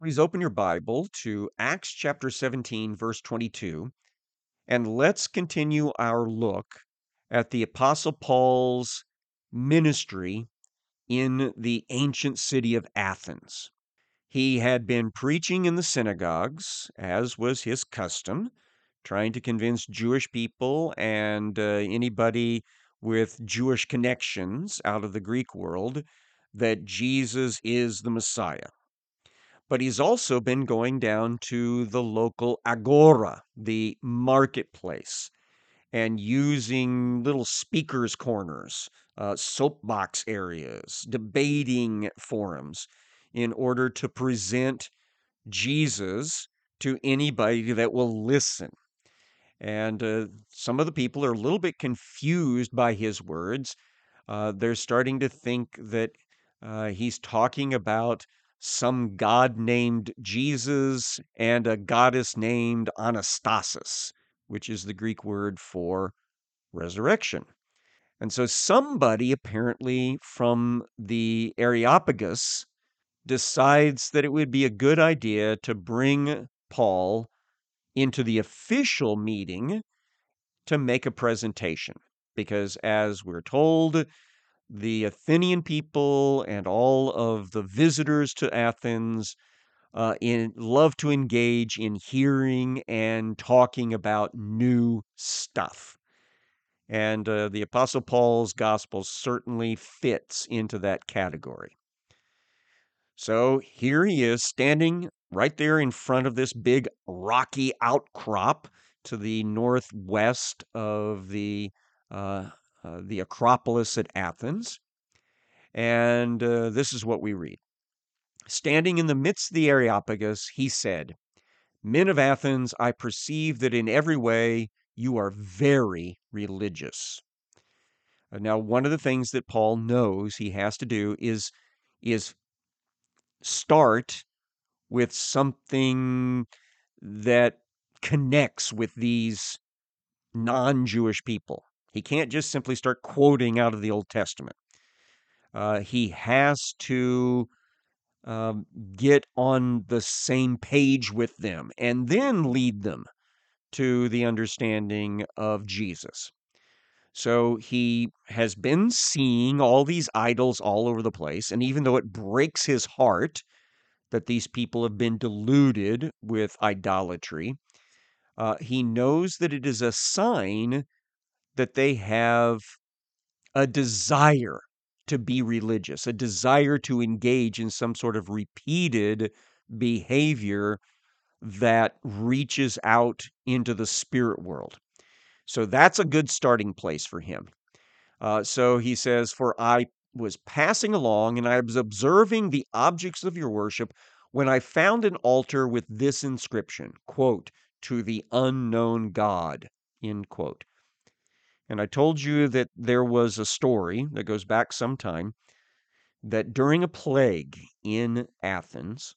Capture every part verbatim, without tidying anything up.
Please open your Bible to Acts chapter seventeen, verse twenty-two, and let's continue our look at the Apostle Paul's ministry in the ancient city of Athens. He had been preaching in the synagogues, as was his custom, trying to convince Jewish people and uh, anybody with Jewish connections out of the Greek world that Jesus is the Messiah. But he's also been going down to the local agora, the marketplace, and using little speakers' corners, uh, soapbox areas, debating forums in order to present Jesus to anybody that will listen. And uh, some of the people are a little bit confused by his words. Uh, they're starting to think that uh, he's talking about some god named Jesus and a goddess named Anastasis, which is the Greek word for resurrection. And so somebody apparently from the Areopagus decides that it would be a good idea to bring Paul into the official meeting to make a presentation. Because as we're told, the Athenian people and all of the visitors to Athens uh, in, love to engage in hearing and talking about new stuff. And uh, the Apostle Paul's gospel certainly fits into that category. So here he is standing right there in front of this big rocky outcrop to the northwest of the uh, uh, the Acropolis at Athens. And uh, this is what we read. Standing in the midst of the Areopagus, he said, "Men of Athens, I perceive that in every way you are very religious." Uh, Now, one of the things that Paul knows he has to do is, is start with something that connects with these non-Jewish people. He can't just simply start quoting out of the Old Testament. Uh, he has to um, get on the same page with them and then lead them to the understanding of Jesus. So he has been seeing all these idols all over the place, and even though it breaks his heart that these people have been deluded with idolatry, uh, he knows that it is a sign that they have a desire to be religious, a desire to engage in some sort of repeated behavior that reaches out into the spirit world. So that's a good starting place for him. Uh, so he says, "For I was passing along and I was observing the objects of your worship when I found an altar with this inscription, quote, 'To the unknown God,' end quote." And I told you that there was a story that goes back some time that during a plague in Athens,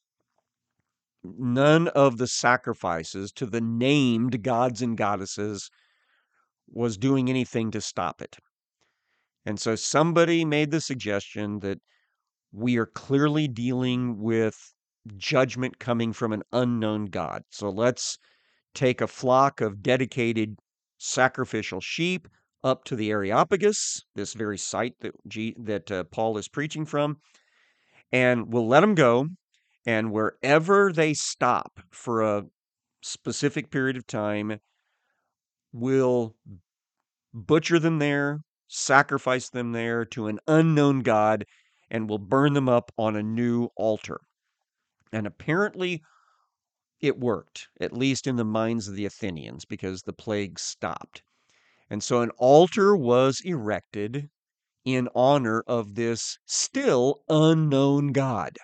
none of the sacrifices to the named gods and goddesses was doing anything to stop it. And so somebody made the suggestion that we are clearly dealing with judgment coming from an unknown God. So let's take a flock of dedicated sacrificial sheep up to the Areopagus, this very site that G, that uh, Paul is preaching from, and we'll let them go. And wherever they stop for a specific period of time, we'll butcher them there, sacrifice them there to an unknown God, and we'll burn them up on a new altar. And apparently it worked, at least in the minds of the Athenians, because the plague stopped. And so an altar was erected in honor of this still unknown God.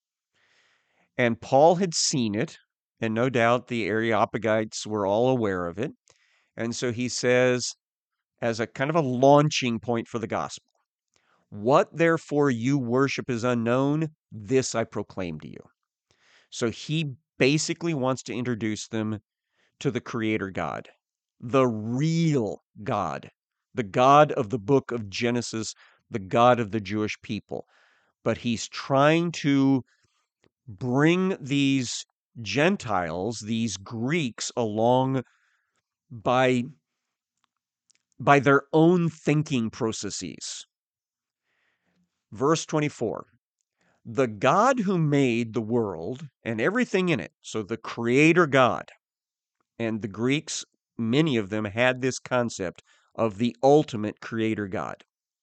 And Paul had seen it, and no doubt the Areopagites were all aware of it. And so he says, as a kind of a launching point for the gospel, "What therefore you worship is unknown, this I proclaim to you." So he basically wants to introduce them to the Creator God, the real God, the God of the book of Genesis, the God of the Jewish people. But he's trying to bring these Gentiles, these Greeks, along by, by their own thinking processes. Verse twenty-four, the God who made the world and everything in it, so the Creator God, and the Greeks, many of them had this concept of the ultimate Creator God.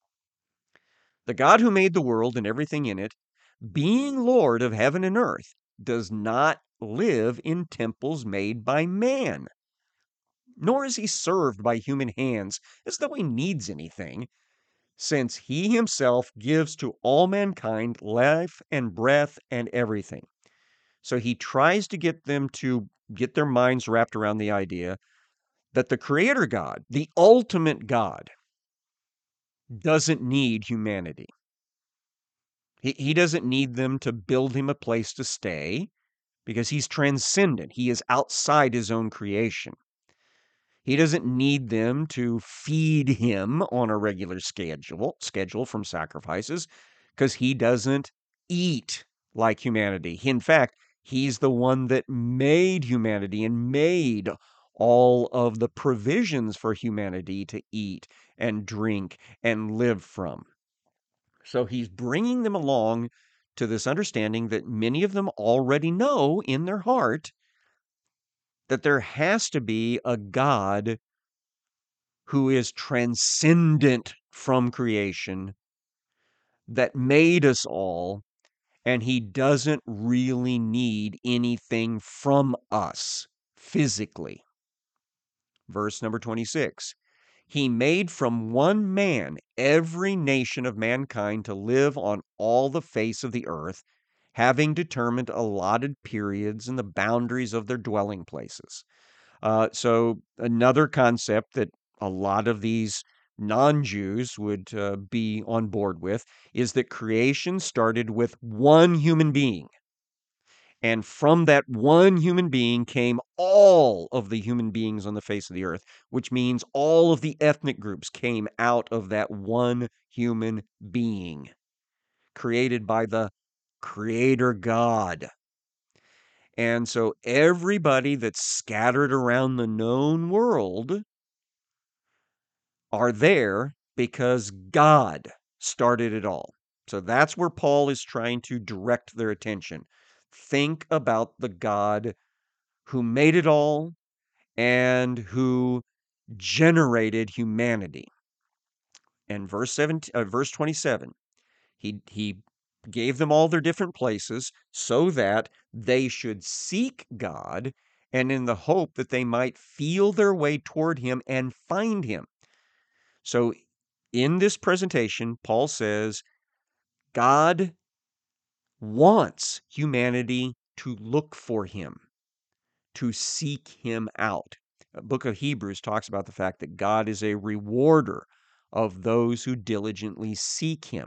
The God who made the world and everything in it, being Lord of heaven and earth, does not live in temples made by man, nor is he served by human hands as though he needs anything, since he himself gives to all mankind life and breath and everything. So he tries to get them to get their minds wrapped around the idea that the Creator God, the ultimate God, doesn't need humanity. He, he doesn't need them to build him a place to stay because he's transcendent. He is outside his own creation. He doesn't need them to feed him on a regular schedule, schedule from sacrifices because he doesn't eat like humanity. In fact, he's the one that made humanity and made all of the provisions for humanity to eat and drink and live from. So he's bringing them along to this understanding that many of them already know in their heart that there has to be a God who is transcendent from creation that made us all, and he doesn't really need anything from us physically. Verse number twenty-six. He made from one man every nation of mankind to live on all the face of the earth, having determined allotted periods and the boundaries of their dwelling places. Uh, so, another concept that a lot of these non Jews would uh, be on board with is that creation started with one human being. And from that one human being came all of the human beings on the face of the earth, which means all of the ethnic groups came out of that one human being, created by the Creator God. And so everybody that's scattered around the known world are there because God started it all. So that's where Paul is trying to direct their attention. Think about the God who made it all and who generated humanity. And verse seventeen, uh, verse twenty-seven, he he gave them all their different places so that they should seek God, and in the hope that they might feel their way toward him and find him. So in this presentation, Paul says God wants humanity to look for him, to seek him out. The book of Hebrews talks about the fact that God is a rewarder of those who diligently seek him.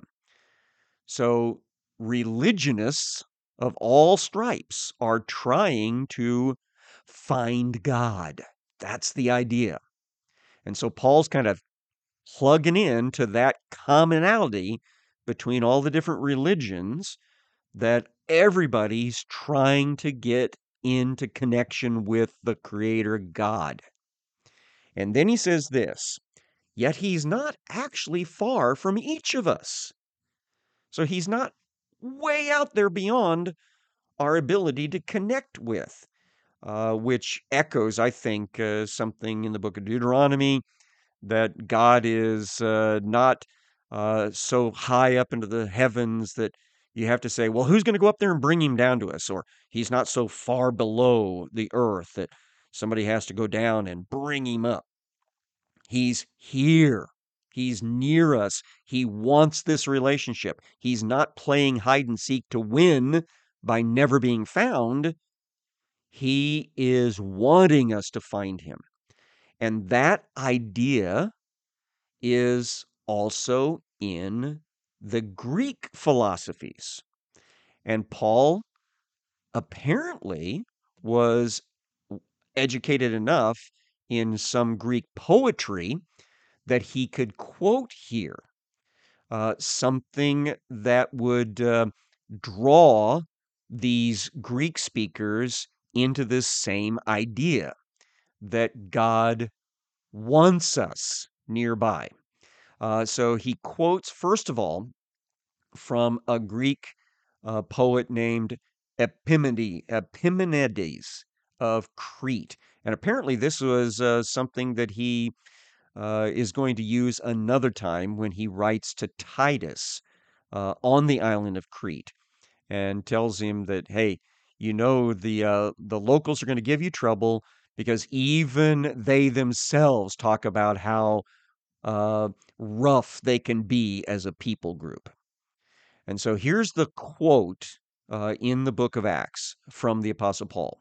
So religionists of all stripes are trying to find God. That's the idea. And so Paul's kind of plugging in to that commonality between all the different religions, that everybody's trying to get into connection with the Creator God. And then he says this, yet he's not actually far from each of us. So he's not way out there beyond our ability to connect with, uh, which echoes, I think, uh, something in the book of Deuteronomy, that God is uh, not uh, so high up into the heavens that you have to say, well, who's going to go up there and bring him down to us? Or he's not so far below the earth that somebody has to go down and bring him up. He's here. He's near us. He wants this relationship. He's not playing hide and seek to win by never being found. He is wanting us to find him. And that idea is also in the Greek philosophies. And Paul apparently was educated enough in some Greek poetry that he could quote here uh, something that would uh, draw these Greek speakers into this same idea that God wants us nearby. Uh, so he quotes, first of all, from a Greek uh, poet named Epimenides, Epimenides of Crete. And apparently, this was uh, something that he uh, is going to use another time when he writes to Titus uh, on the island of Crete and tells him that, hey, you know, the uh, the locals are going to give you trouble because even they themselves talk about how uh, rough they can be as a people group. And so here's the quote uh, in the book of Acts from the Apostle Paul.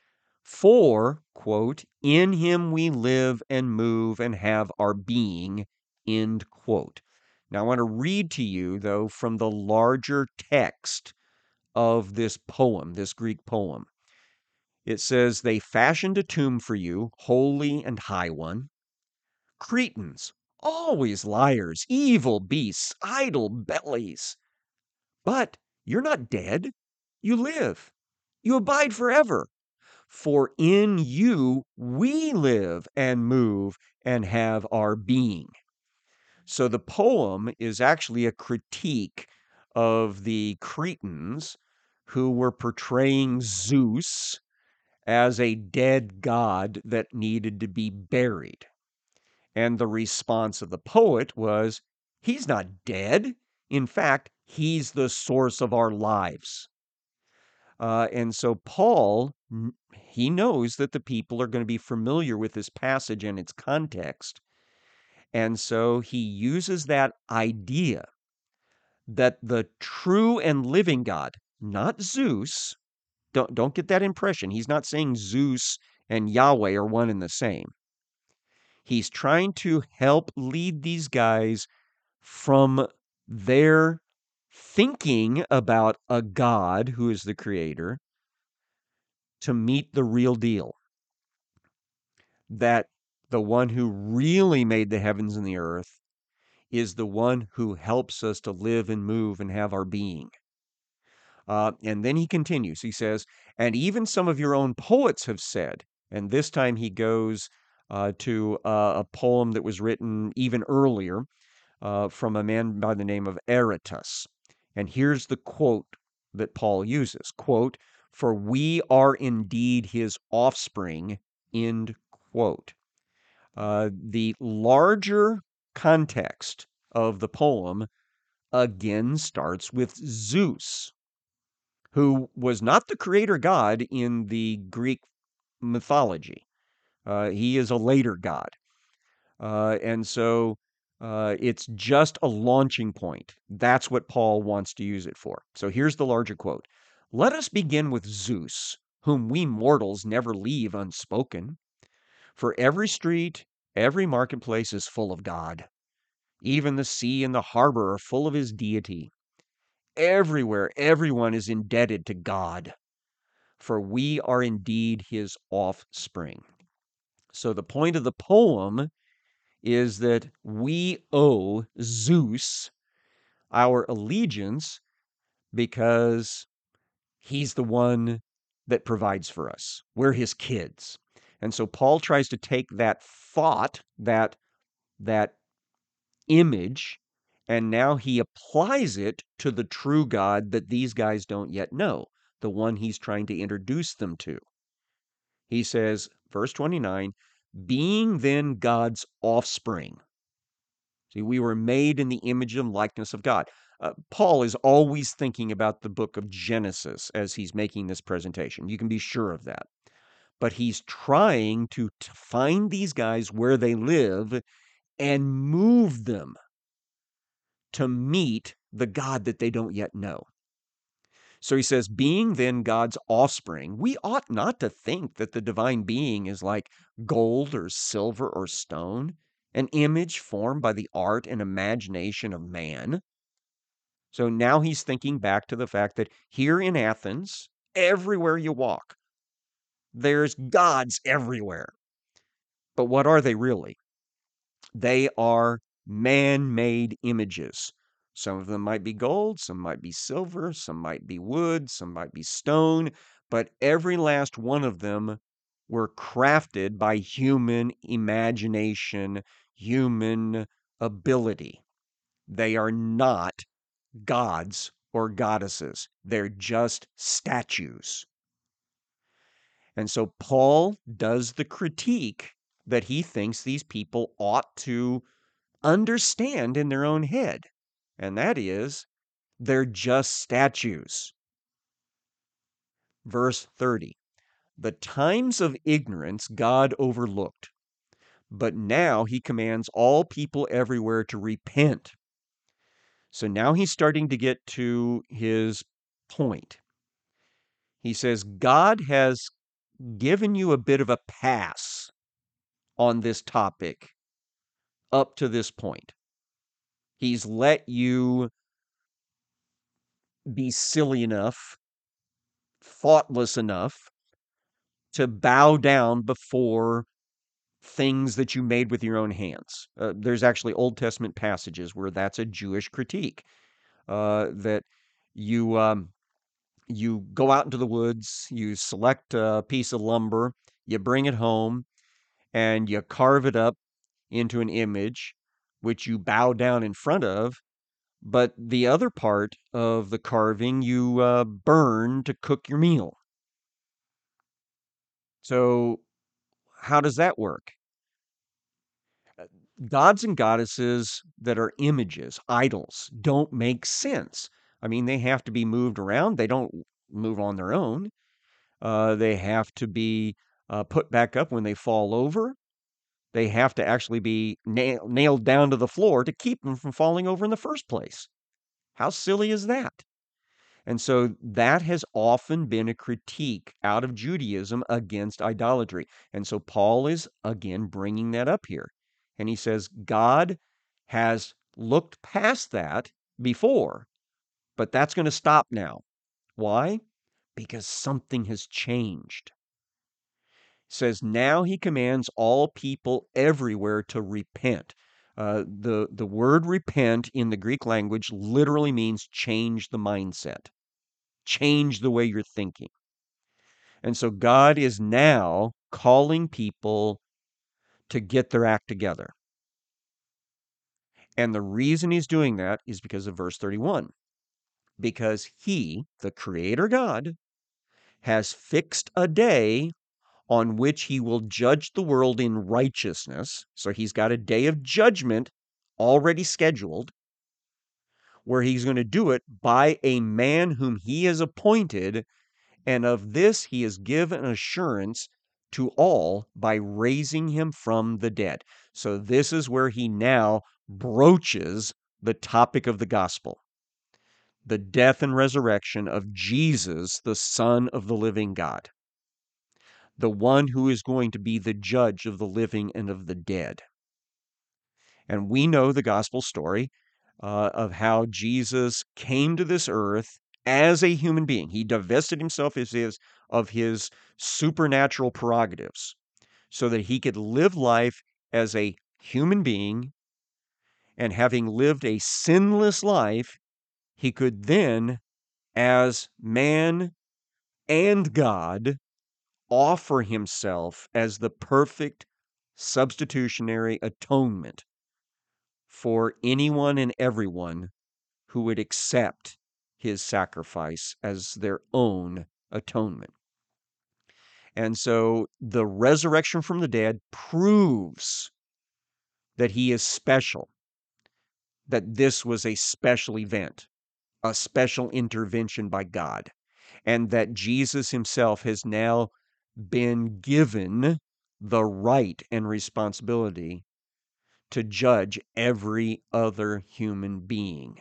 For, quote, in him we live and move and have our being, end quote. Now, I want to read to you, though, from the larger text of this poem, this Greek poem. It says, they fashioned a tomb for you, holy and high one. Cretans, always liars, evil beasts, idle bellies. But you're not dead. You live. You abide forever. For in you we live and move and have our being. So the poem is actually a critique of the Cretans who were portraying Zeus as a dead god that needed to be buried. And the response of the poet was, he's not dead. In fact, he's the source of our lives. Uh, and so Paul, he knows that the people are going to be familiar with this passage and its context. And so he uses that idea that the true and living God, not Zeus, don't, don't get that impression. He's not saying Zeus and Yahweh are one and the same. He's trying to help lead these guys from their thinking about a God who is the creator to meet the real deal. That the one who really made the heavens and the earth is the one who helps us to live and move and have our being. Uh, and then he continues. He says, and even some of your own poets have said, and this time he goes uh, to uh, a poem that was written even earlier uh, from a man by the name of Aratus. And here's the quote that Paul uses, quote, for we are indeed his offspring, end quote. Uh, the larger context of the poem again starts with Zeus, who was not the creator god in the Greek mythology. Uh, he is a later god. Uh, and so uh, it's just a launching point. That's what Paul wants to use it for. So here's the larger quote. Let us begin with Zeus, whom we mortals never leave unspoken. For every street, every marketplace is full of God. Even the sea and the harbor are full of his deity. Everywhere, everyone is indebted to God, for we are indeed his offspring. So the point of the poem is that we owe Zeus our allegiance because he's the one that provides for us. We're his kids. And so Paul tries to take that thought, that that image, and now he applies it to the true God that these guys don't yet know, the one he's trying to introduce them to. He says, verse twenty-nine, being then God's offspring. See, we were made in the image and likeness of God. Uh, Paul is always thinking about the book of Genesis as he's making this presentation. You can be sure of that. But he's trying to, to find these guys where they live and move them to meet the God that they don't yet know. So he says, being then God's offspring, we ought not to think that the divine being is like gold or silver or stone, an image formed by the art and imagination of man. So now he's thinking back to the fact that here in Athens, everywhere you walk, there's gods everywhere. But what are they really? They are man-made images Some of them might be gold, some might be silver, some might be wood, some might be stone, but every last one of them were crafted by human imagination, human ability. They are not gods or goddesses. They're just statues. And so Paul does the critique that he thinks these people ought to understand in their own head. And that is, they're just statues. Verse thirty, the times of ignorance God overlooked, but now he commands all people everywhere to repent. So now he's starting to get to his point. He says, God has given you a bit of a pass on this topic up to this point. He's let you be silly enough, thoughtless enough to bow down before things that you made with your own hands. Uh, there's actually Old Testament passages where that's a Jewish critique, uh, that you um, you go out into the woods, you select a piece of lumber, you bring it home, and you carve it up into an image, which you bow down in front of. But the other part of the carving you uh, burn to cook your meal. So how does that work? Uh, Gods and goddesses that are images, idols, don't make sense. I mean, they have to be moved around. They don't move on their own. Uh, they have to be uh, put back up when they fall over. They have to actually be nail- nailed down to the floor to keep them from falling over in the first place. How silly is that? And so that has often been a critique out of Judaism against idolatry. And so Paul is again bringing that up here. And he says, God has looked past that before, but that's going to stop now. Why? Because something has changed. It says, now he commands all people everywhere to repent. Uh, the, the word repent in the Greek language literally means change the mindset. Change the way you're thinking. And so God is now calling people to get their act together. And the reason he's doing that is because of verse thirty-one. Because he, the creator God, has fixed a day on which he will judge the world in righteousness. So he's got a day of judgment already scheduled, where he's going to do it by a man whom he has appointed. And of this he has given assurance to all by raising him from the dead. So this is where he now broaches the topic of the gospel, the death and resurrection of Jesus, the Son of the living God, the one who is going to be the judge of the living and of the dead. And we know the gospel story uh, of how Jesus came to this earth as a human being. He divested himself of his, of his supernatural prerogatives so that he could live life as a human being. And having lived a sinless life, he could then, as man and God, offer himself as the perfect substitutionary atonement for anyone and everyone who would accept his sacrifice as their own atonement. And so the resurrection from the dead proves that he is special, that this was a special event, a special intervention by God, and that Jesus himself has now been given the right and responsibility to judge every other human being.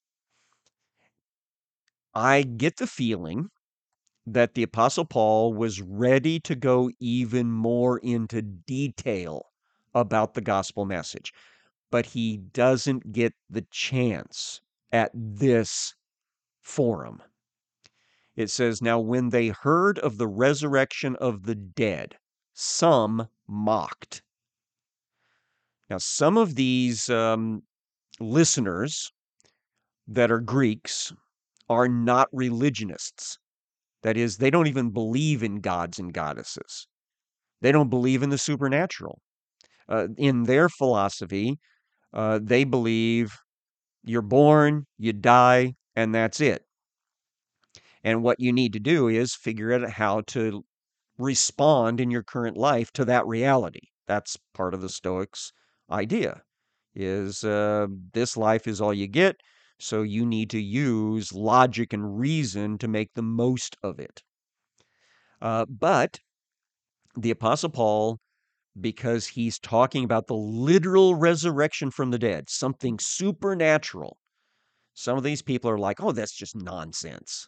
I get the feeling that the Apostle Paul was ready to go even more into detail about the gospel message, but he doesn't get the chance at this forum. It says, now when they heard of the resurrection of the dead, some mocked. Now, some of these um, listeners that are Greeks are not religionists. That is, they don't even believe in gods and goddesses. They don't believe in the supernatural. Uh, in their philosophy, uh, they believe you're born, you die, and that's it. And what you need to do is figure out how to respond in your current life to that reality. That's part of the Stoics' idea is uh, this life is all you get, so you need to use logic and reason to make the most of it. Uh, but the Apostle Paul, because he's talking about the literal resurrection from the dead, something supernatural, some of these people are like, oh, that's just nonsense.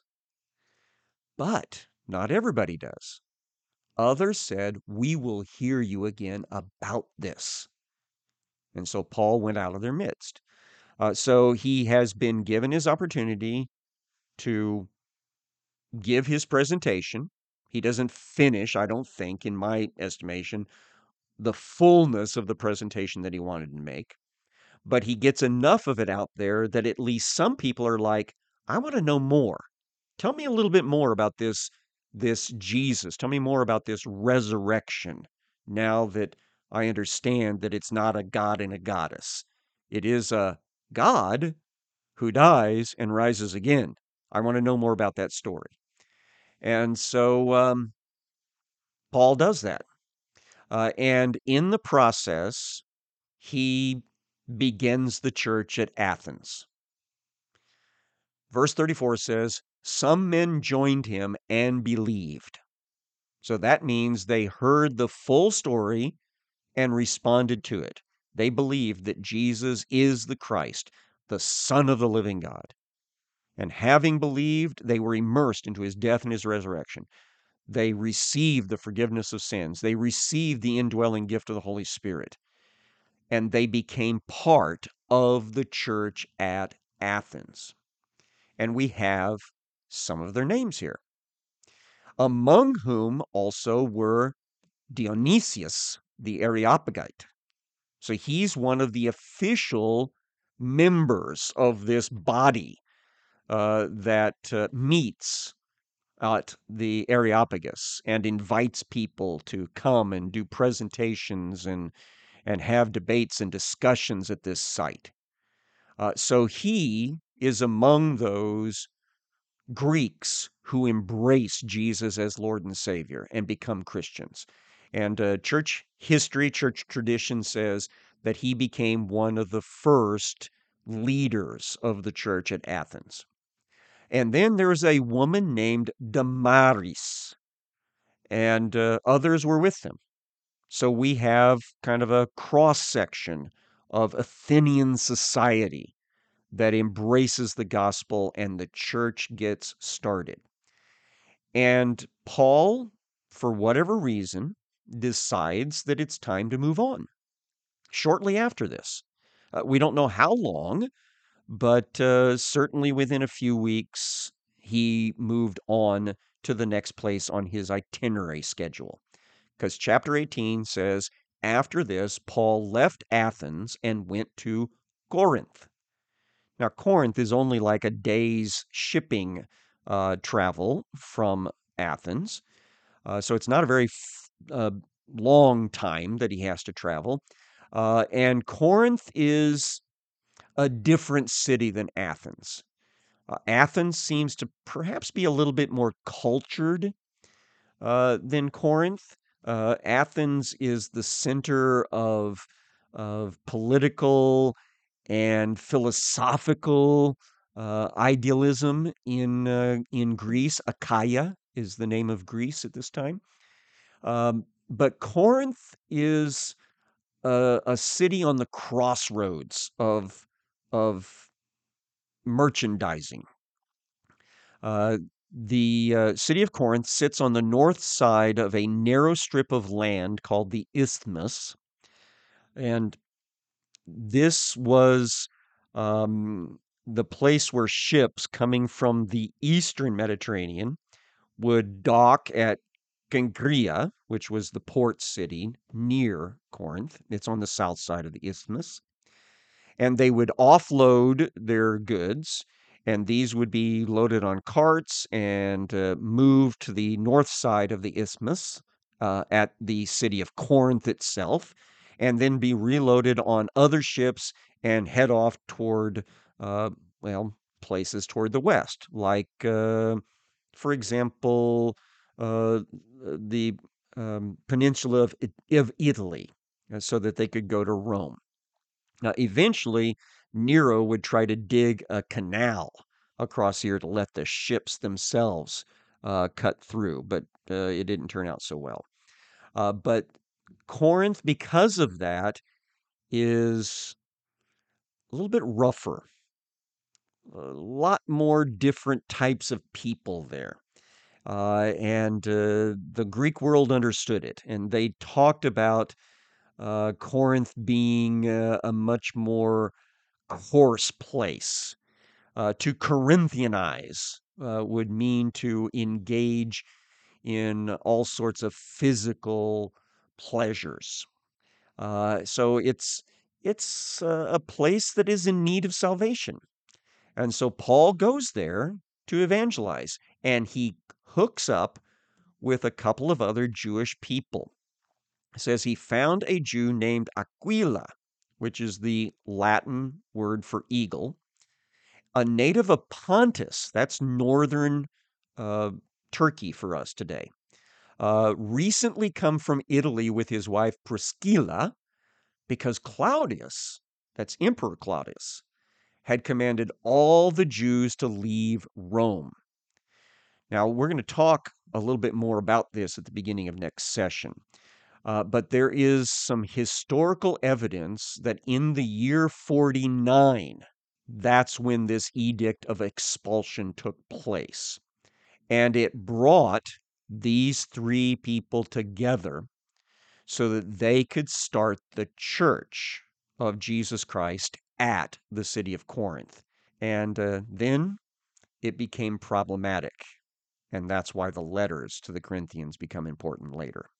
But not everybody does. Others said, we will hear you again about this. And so Paul went out of their midst. Uh, so he has been given his opportunity to give his presentation. He doesn't finish, I don't think, in my estimation, the fullness of the presentation that he wanted to make. But he gets enough of it out there that at least some people are like, I want to know more. Tell me a little bit more about this this Jesus. Tell me more about this resurrection. Now that I understand that it's not a god and a goddess. It is a God who dies and rises again. I want to know more about that story. And so um, Paul does that. Uh, and in the process, he begins the church at Athens. Verse thirty-four says, some men joined him and believed. So that means they heard the full story and responded to it. They believed that Jesus is the Christ, the Son of the living God. And having believed, they were immersed into his death and his resurrection. They received the forgiveness of sins. They received the indwelling gift of the Holy Spirit. And they became part of the church at Athens. And we have some of their names here, among whom also were Dionysius the Areopagite. So he's one of the official members of this body uh, that uh, meets at the Areopagus and invites people to come and do presentations and and have debates and discussions at this site. Uh, so he is among those Greeks who embrace Jesus as Lord and Savior and become Christians. And uh, church history, church tradition says that he became one of the first leaders of the church at Athens. And then there's a woman named Damaris, and uh, others were with them. So we have kind of a cross section of Athenian society that embraces the gospel, and the church gets started. And Paul, for whatever reason, decides that it's time to move on shortly after this. Uh, we don't know how long, but uh, certainly within a few weeks, he moved on to the next place on his itinerary schedule. Because chapter eighteen says, after this, Paul left Athens and went to Corinth. Now, Corinth is only like a day's shipping uh, travel from Athens. Uh, so it's not a very f- uh, long time that he has to travel. Uh, and Corinth is a different city than Athens. Uh, Athens seems to perhaps be a little bit more cultured uh, than Corinth. Uh, Athens is the center of of political and philosophical uh, idealism in uh, in Greece. Achaia is the name of Greece at this time. Um, but Corinth is a, a city on the crossroads of of merchandising. Uh, the uh, city of Corinth sits on the north side of a narrow strip of land called the Isthmus, and this was um, the place where ships coming from the eastern Mediterranean would dock at Gangria, which was the port city near Corinth. It's on the south side of the isthmus. and they would offload their goods, and these would be loaded on carts and uh, moved to the north side of the isthmus uh, at the city of Corinth itself, and then be reloaded on other ships and head off toward, uh, well, places toward the west, like, uh, for example, uh, the um, peninsula of, of Italy, uh, so that they could go to Rome. Now, eventually, Nero would try to dig a canal across here to let the ships themselves uh, cut through, but uh, it didn't turn out so well. Uh, but Corinth, because of that, is a little bit rougher, a lot more different types of people there. Uh, and uh, the Greek world understood it, and they talked about uh, Corinth being uh, a much more coarse place. Uh, to Corinthianize uh, would mean to engage in all sorts of physical pleasures. Uh, so it's it's uh, a place that is in need of salvation. And so Paul goes there to evangelize, and he hooks up with a couple of other Jewish people. It says he found a Jew named Aquila, which is the Latin word for eagle, a native of Pontus, that's northern uh, Turkey for us today, uh, recently come from Italy with his wife Priscilla, because Claudius, that's Emperor Claudius, had commanded all the Jews to leave Rome. Now, we're going to talk a little bit more about this at the beginning of next session. Uh, but there is some historical evidence that in the year forty-nine, that's when this edict of expulsion took place. And it brought these three people together so that they could start the church of Jesus Christ at the city of Corinth. And uh, then it became problematic. And that's why the letters to the Corinthians become important later.